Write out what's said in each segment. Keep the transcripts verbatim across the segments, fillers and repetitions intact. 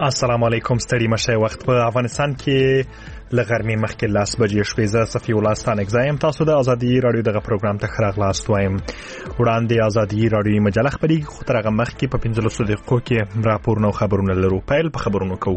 السلام علیکم. ستړي مشه. وخت په افغانستان کې لغرمې مخکې لاس بجې شوې. زه صفي الله ستانک زایم. تاسو د ازادي رادیو دغه پروګرام ته ښه راغلاست وایم. وړاندې ازادي رادیو مجله خبرېږي، خو تر هغه مخکې په پنځلسو دقیقو کې راپورونه او خبرونه لرو. پیل په خبرونو کوو.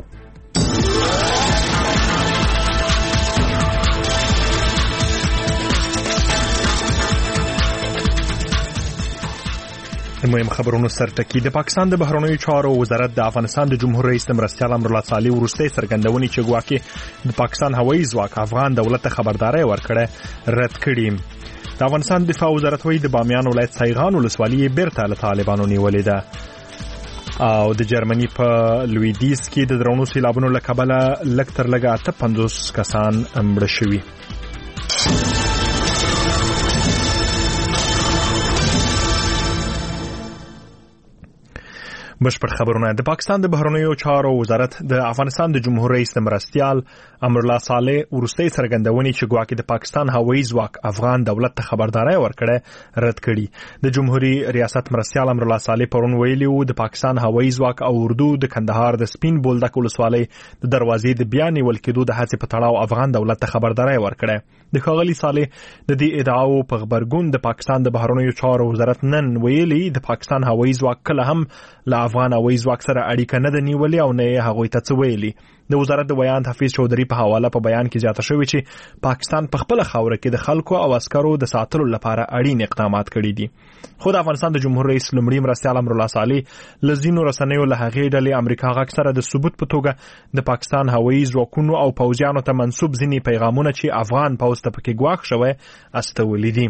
مهم خبرونو سرټکی. د پاکستان د بهرنیو چارو وزارت د افغانستان د جمهور رئیس مرستیال امرالله صالح وروستۍ څرګندونې چې ګواکې د پاکستان هوایي ځواک افغان دولت ته خبرداري ورکړه رد کړي. د افغانستان دفاع وزارت وایي د بامیان ولایت سایغان ولسوالي بیرته له طالبانو نیولې ده. او د جرمني په لویدیز کې د درونو سیلابونو له کبله لږ تر لږه اته پنځوس کسان مړه شوي. بشپړ خبرونه. د پاکستان د بهرنیو چارو وزارت د افغانستان د جمهور رئیس مرستیال امرالله صالح وروستۍ څرګندونې چې ګواکې د پاکستان هوایي ځواک افغان دولت ته خبرداري ورکړه رد کړي. د جمهوریت ریاست مرستیال امرالله صالح پرون ویلي وو د پاکستان هوایي ځواک او اردو د کندهار د سپین بولدک ولسوالۍ د دروازې د بیا نیول کېدو د هڅې په تړاو افغان دولت ته خبرداري ورکړه. د ښاغلي صالح د دې ادعاو په خبرګون د پاکستان د بهرنیو چارو وزارت نن ویلي د پاکستان هوایي ځواک کله هم له افغان هوایي ځواک سره اړیکه نه ده نیولې او نه یې هغوی ته څه ویلي. د وزارت د بیان حفیظ چودري په حواله په بیان کې زیاته شوې چې پاکستان په خپل خاوره کې د خلکو او عسکرو د ساتلو لپاره اړین اقدامات کړي دي. خو د افغانستان د جمهور رئیس لومړي مرستیال امرالله صالح لزینو رسنیو له هغې ډلې امریکا غږ سره د ثبوت په توګه د پاکستان هوایي ځواکونو او پوځیانو ته منسوب ځینې پیغامونه چې افغان پوځ ته پکې ګواښ شوی استولي دي.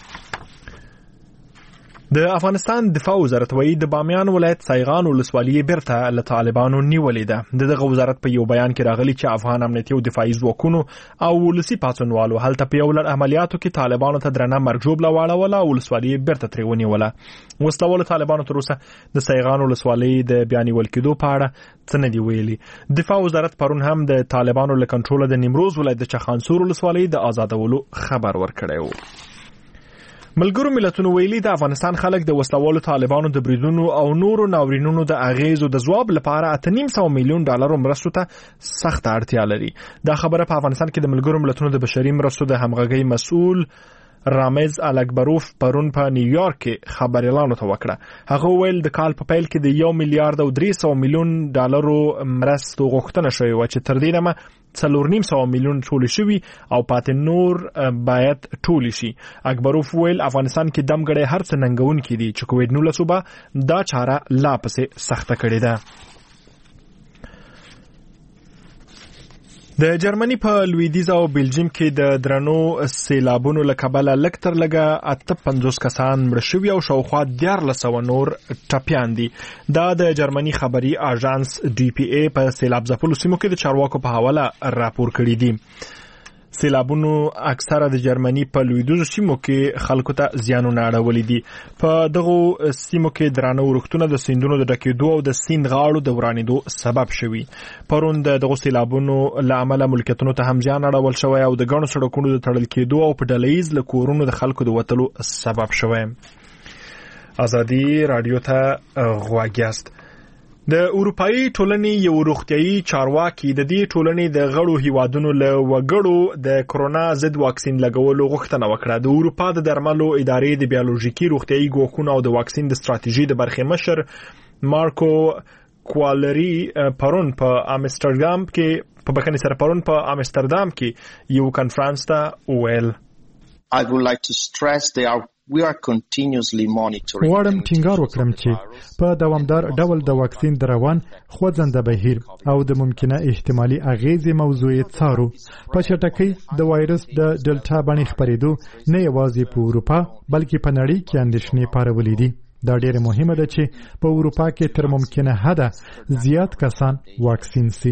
د افغانستان دفاع وزارت وایي د بامیان ولایت سایغان ولسوالي بیرته له طالبانو نیولې ده. د دغه وزارت په یو بیان کې راغلي چې افغان امنیتي او دفاعي ځواکونو او ولسي پاڅونوالو هلته په یو لړ عملیاتو کې طالبانو ته درنه مرګ ژوبله واړوله او ولسوالي بیرته ترې ونیوله. وسلوالو طالبانو تر اوسه د سایغان ولسوالۍ د بیا نیول کېدو په اړه څه نه دي ویلي. دفاع وزارت پرون هم د طالبانو له کنټروله د نیمروز ولایت د چخانسور ولسوالۍ د آزادولو خبر ورکړی و. ملګرو ملتونو ویلي د افغانستان خلک د وسلوالو طالبانو د بریدونو او نورو ناورینونو د اغیزو د ځواب لپاره اته نیم سوه میلیون ډالرو مرستو ته سخت اړتیا لري. دا خبره په افغانستان کې د ملګرو ملتونو د بشري مرستو د همغږۍ مسؤل رامز الکبروف پرون په نیویارک کې خبر اعلان وکړه. هغه ویل د کال په پیل کې د یو میلیارډ او درې سوه میلیون ډالرو مرستو غوښتنه شوې و چې تر دې دمه څلور نیم سوه میلیون ټول شوي او پاتې نور باید ټول شي. اکبروف ویل افغانستان کې دمګړی هر څه ننګونکي دي چې کووډ نولس به دا چاره لا پسې سخته کړې ده. د جرمني په لویدیز او بلجیم کې د درنو سیلابونو له کبله لږ تر لږه اته پنځوس کسان مړه شوي او شاوخوا دیارلس سوه نور ټپیان دي. دا د جرمني خبري اژانس ډي پی ای په سیلاب ځپلو سیمو کې د چارواکو په حواله راپور کړی دي. سیلابونو اکثره د جرمني په لویدیزو سیمو کې خلکو ته زیانونه اړولي دي. په دغه سیمو کې درانه ورښتونه د سیندونو د ډکېدو او د سیند غاړو د ورانېدو سبب شوي. پرون د دغه سیلابونو له امله ملکیتونو ته هم زیان اړول شوی او د ګڼو سړکونو د تړل کېدو او په ډله ییز له کورونو د خلکو د وتلو سبب شوی. ازادي رادیو ته غوږ یاست. د اروپאי ټولنې یو روغتیايي چارواکي د دې ټولنې د غړو هیوادونو له وګړو د کرونا ضد واکسین لګولو غوښتنه وکړه. د اروپا د درملو ادارې د بیولوژیکي روغتیايي ګواښونو او د واکسین د ستراتیژي د برخې مشر مارکو کوالری پرون په امستردام کې په بخښنې سره پرون په امستردام کې یو کانفرنس ته ویل I would like to stress they are we are continuously monitoring. غواړم ټینګار وکړم چې په دوامدار ډول د واکسین د روان خوځنده بهیر او د ممکنه احتمالي اغیزې موضوع څارو. په چټکۍ د وایرس د ډلټا بڼې خپرېدو نه یوازې په اروپا بلکې په نړۍ کې اندېښنې پارولې دي. دا ډېره مهمه ده چې په اروپا کې تر ممکنه حده زیات کسان واکسین شي.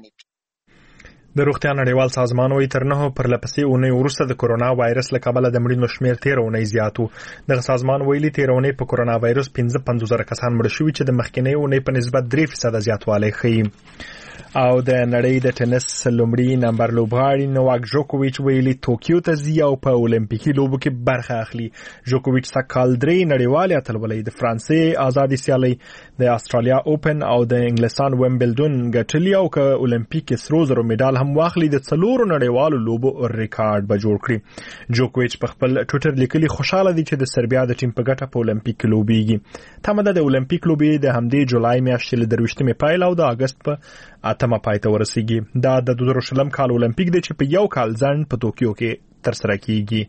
د روغتیا نړیوال سازمان وایي تر نهو پرلپسې اونۍ وروسته د کرونا وایرس له کبله د مړینو شمېر تېره اونۍ زیات و. دغه سازمان ویلي تېره اونۍ په کرونا وایرس پنځه پنځوس زره کسان مړه شوي چې د مخکینۍ اونۍ په نسبت درې فیصده زیاتوالی ښیي. او د نړۍ د ټینس لومړی نمبر لوبغاړي نوواک جوکوویچ ویلي توکیو ته ځي او په اولمپیکي لوبو کې برخه اخلي. جوکوویچ سکهال درې نړیوالې اتلولۍ د فرانسې آزادي سیالۍ د استرالیا اوپن او د انګلستان ویمبلډون ګټلي او ک اولمپیک کې سرو زرو میډال هم واخلي د څلورو نړیوالو لوبو ریکارډ به جوړ کړي. جوکوویچ په خپل ټوئیټر لیکلي خوشاله دي چې د سربیا د ټیم په ګټه په اولمپیک کې لوبېږي. تمه ده د اولمپیک لوبې د همدې جولای میاشتې له درویشتمې پیل او د اگست په اتمه پای ته ورسیږي. دا د دوه زره شلم کال اولمپیک دی چې په یو کال ځنډ په توکیو کې ترسره کیږي.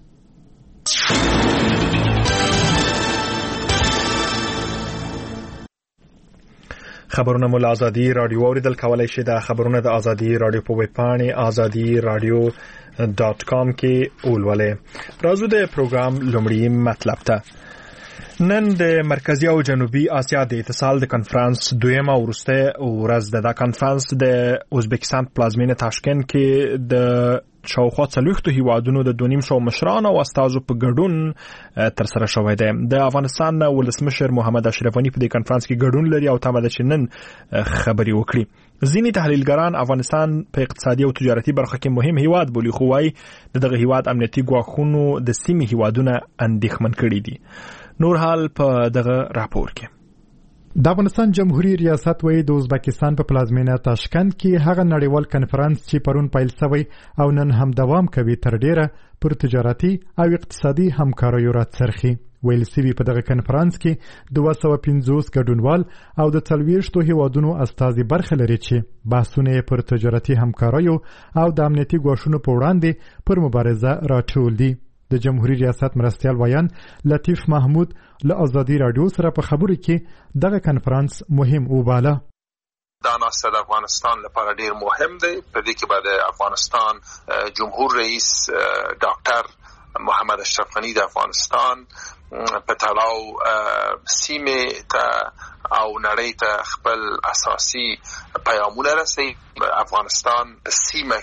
خبرونه مول ازادي رادیو اوریدل کولای شي. د خبرونه د ازادي رادیو په ویب پاڼه ازادي رادیو ډاٹ کام کې اولولې. راځو د پروګرام لومړی مطلب ته. نن د مرکزی او جنوبي اسیا د اتصال د کنفرانس دویمه ورسته ورځ ده. د کنفرانس د ازبکستان پلازمینه تاشکند کې د شاوخوا څلوېښتو هیوادونو د دوه نیم سوه مشرانو او استازو په ګډون ترسره شوی دی. د افغانستان ولسمشر محمد اشرف غني په دې کنفرانس کې ګډون لري او تمه ده چې نن خبري وکړي. ځینې تحلیلګران افغانستان په اقتصادي او تجارتي برخه کې مهم هیواد بولي، خو وايي دغه هیواد امنیتي ګواښونو د سیمې هیوادونه اندېښمن کړي دي. نور حال په دغه راپور کې. د افغانستان جمهوریت ریاست وایي د ازبکستان په پلازمینه تاشکند کې هغه نړیوال کنفرانس چې پرون پیل شوی او نن هم دوام کوي تر ډیره پر تجارتي او اقتصادي همکاریو راڅرخي. ویل سوي په دغه کنفرانس کې دوه سوه پنځوس ګډونوال او د څلوېښتو هیوادونو استازي برخه لري چې بحثونه پر تجارتي همکاریو او د امنیتي ګواښونو په وړاندې پر مبارزه راټول دي. د جمهوریت ریاست مرستیال ویان لطیف محمود له ازادي رادیو سره په خبرو کې دغه کنفرانس مهم وباله. دا ناسته د افغانستان لپاره ډیر مهم دی. په دې کې به د افغانستان جمهور رئیس ډاکټر محمد اشرف غني د افغانستان په تړاو سیمې ته او نړۍ ته خپل اساسي پیغامونه رسوي. افغانستان په سیمه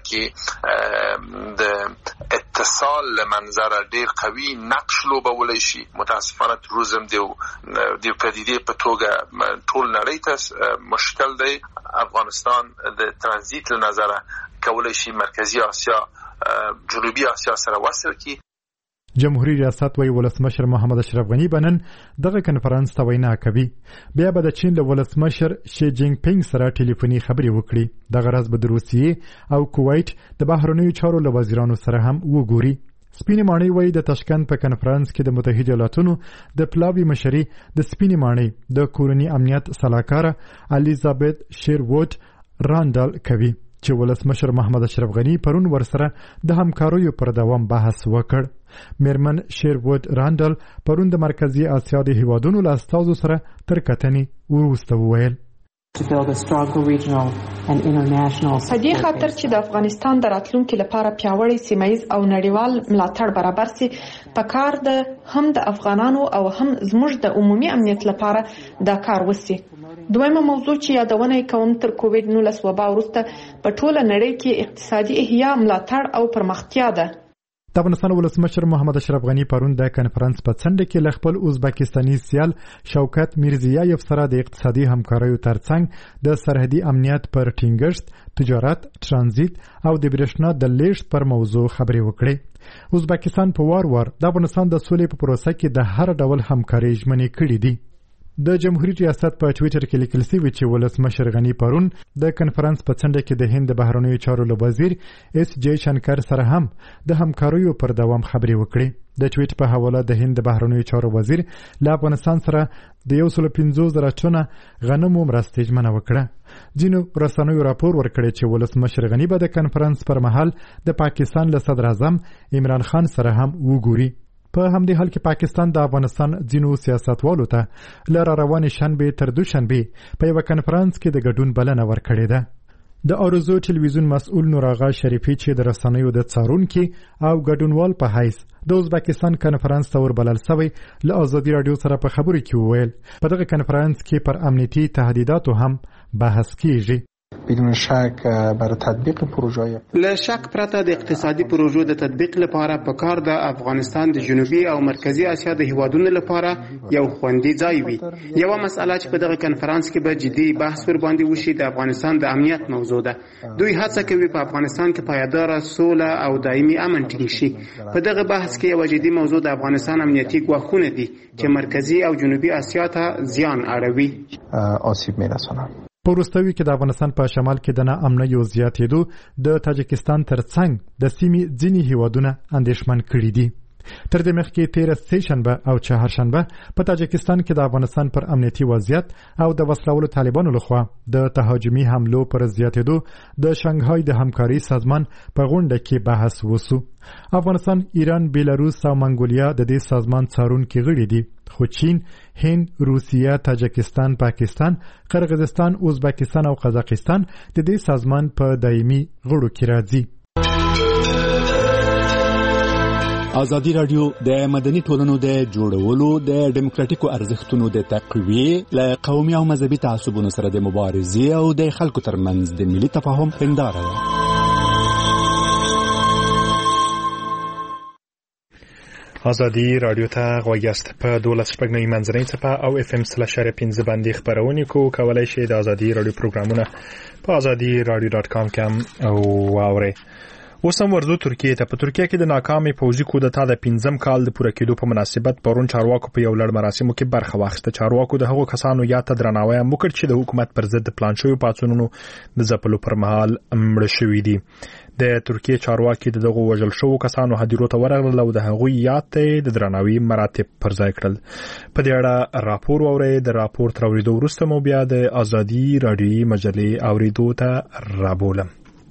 کې د اتصال منظر ډیر قوي نقش لوبولی شي. متاسفانه تروریزم دیو دیو پدیده په توګه ټول نړۍ ته مشکل دی. افغانستان د ترانزیت له نظره کولی شي مرکزی آسیا جنوبي آسیا سره وصل کی. جمهوریت ریاست وی ولسمشر محمد اشرف غني بنن دغه کنفرانس ته وینا کوي. بیا به د چین له ولسمشر شي جینګ پینګ سره ټلیفوني خبرې وکړي. دغه راز به د روسیې او کویت د بهرنیو چارو له وزیرانو سره هم وګوري. سپینې ماڼۍ وایي د تاشکند په کنفرانس کې د متحده ایالاتونو د پلاوي مشري د سپینې ماڼۍ د کورني امنیت سلاکاره الیزابت شیروود رانډل کوي چې ولسمشر محمد اشرف غني پرون ورسره د همکاریو پر دوام بحث وکړ. میرمن شیروود رانډل پرون د مرکزی آسیا د هیوادونو له استازو سره تر کتنې وروسته وویل په دې خاطر چې د افغانستان د راتلونکي لپاره پیاوړی سیمایي او نړیوال ملاتړ برابر سي، په کار د هم د افغانانو او هم زموږ د عمومي امنیت لپاره دا کار وسی. دویمه موضوع چې یادونه کوم تر کووډ نولس وبا وروسته په ټوله نړۍ کې اقتصادي احیا ملاتړ او پرمختیا ده. د افغانستان ولسمشر محمد اشرف غني پرون د کنفرانس په څنډه کې ل خپل ازبکستاني سیال شوکت میرزیایف سره د اقتصادي همکاریو ترڅنګ د سرحدي امنیت پر ټینګښت، تجارت، ترانزیت او د برېښنا د لیږد پر موضوع خبرې وکړې. ازبکستان په وار وار د افغانستان د سولې په پروسه کې د هر ډول همکاري ژمنې کړې دي. د جمهوریت ریاست په ټوئیټر کې لیکل شوی چې ولسمشر غني پرون د کنفرانس په څنډه کې د هند بهرنیو چارو له وزیر اس جے شنکر سره هم د همکاریو پر دوام خبرې وکړې. د ټویټ په حواله د هند بهرنیو چارو وزیر له افغانستان سره د یو سل پنځوس زره ټنه غنمو مرستې ژمنه وکړه. ځینو رسنیو راپور ورکړی چې ولسمشر غني به د کنفرانس پر مهال د پاکستان له صدر اعظم عمران خان سره هم وګوري. په همدې حال کې پاکستان د افغانستان ځینو سیاستوالو ته له روانې شنبې تر دوشنبې په یو کنفرانس کې د ګډون بلنه ورکړې ده. د ارزو ټلویزیون مسؤل نور آغا شریفي چې د رسنیو د څارونکي او ګډونوال په حیث د ازبکستان کنفرانس ته وربلل شوی له ازادي رادیو سره په خبرو کې وویل په دغه کنفرانس کې پر امنیتي تهدیداتو هم بحث کیږي. بدون شک برای تطبیق پروژه له شک پرته د اقتصادي پروژو د تطبیق لپاره پکار د افغانستان د جنوبي او مرکزی اسیا د هیوادونو لپاره یو خوندي ځای وي. یو مسله چې په دغه کنفرانس کې به جدي بحث ور باندې وشي د افغانستان د امنیت موضوع ده. دوی هڅه کوي په افغانستان کې پایدار سوله او دایمي امن ټینګ شي. په دغه بحث کې یو جدي موضوع د افغانستان امنیتي ګواښونه دي چې مرکزی او جنوبي اسیا ته زیان اړوي، آسیب میرسونه. په وروستیو کې د افغانستان په شمال کې د ناامنیو زیاتېدو د تاجکستان ترڅنګ د سیمې ځینې هیوادونه اندېښمن کړي دي. تر دې مخکې تیره سه شنبه او چهارشنبه په تاجکستان کې د افغانستان پر امنیتي وضعیت او د وسلوالو طالبانو لخوا د تهاجمي حملو پر زیاتېدو د شانګهای د همکاري سازمان په غونډه کې بحث وسو. افغانستان، ایران، بیلاروس او منګولیا د دې سازمان څارونکي غړي دي، خو چین، هند، روسیه، تاجکستان، پاکستان، قرغیزستان، ازبکستان او قزاقستان د دې سازمان په دایمي غړو کې راځي. ازادي راډیو د مدني ټولنو د جوړولو د ډیموکراټیکو ارزښتونو د تقویه له قومي او مذهبي تعصبونو سره د مبارزې او د خلکو ترمنځ د ملي تفاهم هنداره ده. ازادي راډیو ته غوږیاست. په دولس شپږ نوي منځنۍ څپه او اف ام سل شارې پنځه باندې خبرونه کو کولای شي د ازادي راډیو پروګرامونه په ازادي راډیو ډاټ کام کې او اوري. اوس هم ورځو ترکیه ته. په ترکیه کې د ناکامې پوځي کودتا د پنځم کال د پوره کېدو په مناسبت پرون چارواکو په یو لړ مراسمو کې برخه واخیسته. چارواکو د هغو کسانو یاد ته درناوی هم وکړ چې د حکومت پر ضد پلان شویو پاڅونونو د ځپلو پر مهال مړه شوي دي. د ترکیه چارواکي دغه وژل شوو کسانو هدیرو ته ورغلل او د هغوی یاد ته د درناوي مراتب پر ځای کړل. په دې اړه راپور واورئ. د راپور تر اورېدو وروسته مو بیا د ازادي راډیوي مجلې اورېدو ته رابولم.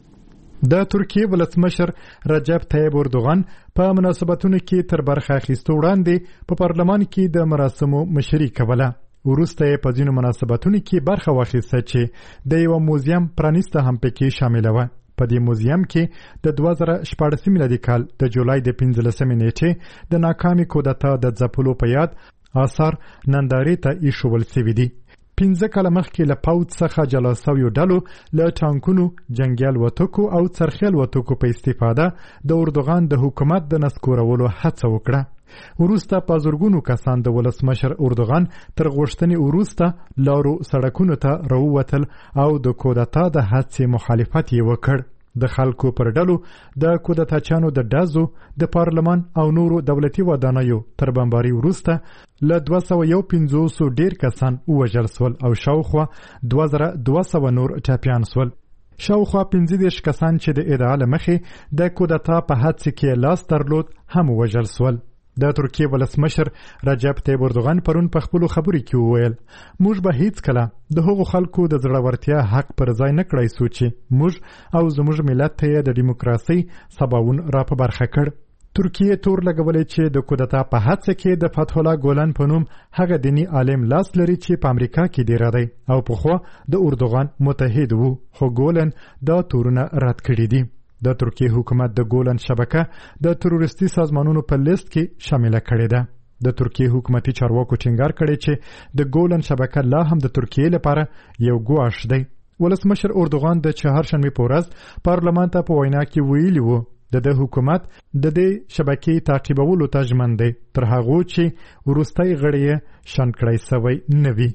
د ترکیه ولسمشر رجب طیب اردوغان په مناسبتونو کې تر برخه اخیستو وړاندې په پارلمان کې د مراسمو مشري کوله. وروسته په ځینو مناسبتونو کې برخه واخیسته چې د یو موزیم پرانیسته هم پکې شامل و. په دې موزیم کې د دوه زره شپاړس میلادي کال د جولای د پنځلسمې نیټې د ناکامې کودتا د ځپلو په یاد آثار نندارې ته ایښودل شوي دي. پنځه کاله مخکې له پوځ څخه جلا شویو ډلو له ټانکونو، جنګیال وتکو او څرخیل وتکو په استفاده د اردوغان د حکومت د نسکورولو هڅه وکړه. وروسته په زرګونو کسان د ولسمشر اردوغان تر غوښتنې وروسته لارو سړکونو ته راووتل او د کودتا د هڅې مخالفت یې وکړ. د خلکو پر ډلو د کودتاچانو د ډزو د پارلمان او نورو دولتي ودانیو تر بمباري وروسته له دوه سوه یو پنځوس ډیر کسان ووژل سول او شاوخوا دوه زره دوه سوه نور ټپیان سول. شاوخوا پنځه دېرش کسان چې د ادعا له مخې د کودتا په هڅه کې لاس درلود هم ووژل سول. د ترکیه ولسمشر رجب طیب اردوغان پرون په خپلو خبرو کې وویل، موږ به هیڅ کله د هغو خلکو د زړورتیا حق پر ځای نه کړی سو چې موږ او زموږ ملت ته د دیموکراسۍ سباوون را په برخه کړ. ترکیه تور لګولې چې د کودتا په هڅه کې د فتح الله ګولن په نوم هغه دیني عالم لاس لري چې په امریکا کې ډیر دی او پخوا د اردوغان متحد وو، خو ګولن دا تورونه رد کړي دي. د ترکیه حکومت د ګولن شبکه د تروریستي سازمانونو په لیست کې شامل کړي ده. د ترکیه حکومتي چارواکو ټینګار کړي چې د ګولن شبکه لا هم د ترکیه لپاره یو ګواښ دی. ولسمشر اردوغان د چهارشنبې په ورځ پارلمان ته په وینا کې ویلي وو د د حکومت د دې شبکې تعقیبولو ته ژمن دی تر هغو چې وروستی غړی یې شنډ کړی سوی نه وي.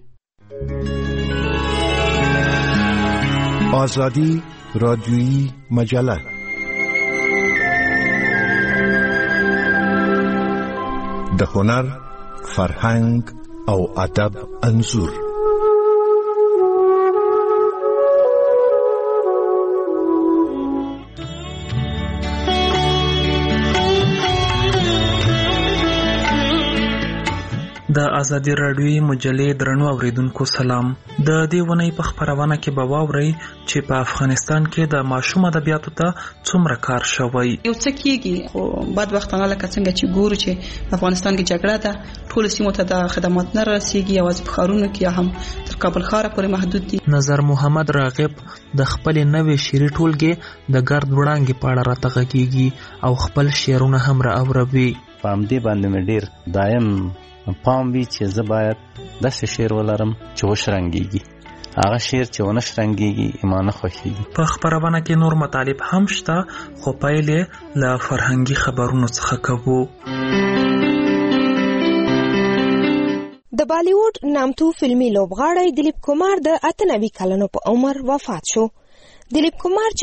ازادي راډیویی مجله د هنر، فرهنګ او ادب انځور. د ازادي راډیوي مجلې درنو اوریدونکو سلام. د دې ونې په خبرونه کې به واورئ چې په افغانستان کې د ماشوم ادبیاتو ته څومره کار شوی. یو څه کېږي خو بعد وختونه لکه څنګه چې ګورو چې په افغانستان کې جګړه ده، ټول سیمو ته د خدمات نه رسیږي، یوازې په ښارونو کې هم تر کابل ښاره پورې محدود دي. نظر محمد راغب د خپل نوې شعري ټولګې د ګرد وړانګې په اړه راته غږیږي او خپل شعرونه هم را اوروي. په همدې باندې مې ډېر دایم پام وي چې زه باید داسې شعر ولرم چې وشرنګېږي. هغه شعر چې ونه شرنګيږي ما نه خوښيږي. په خبرونه کې نور مطالب هم شته خو پایلې له فرهنګي خبرونو څخه کوو. د بالیوډ نامتو فلمي لوبغاړی دلیپ کمار د اته نوي کلونو په عمر وفات شو. دلیپ کمار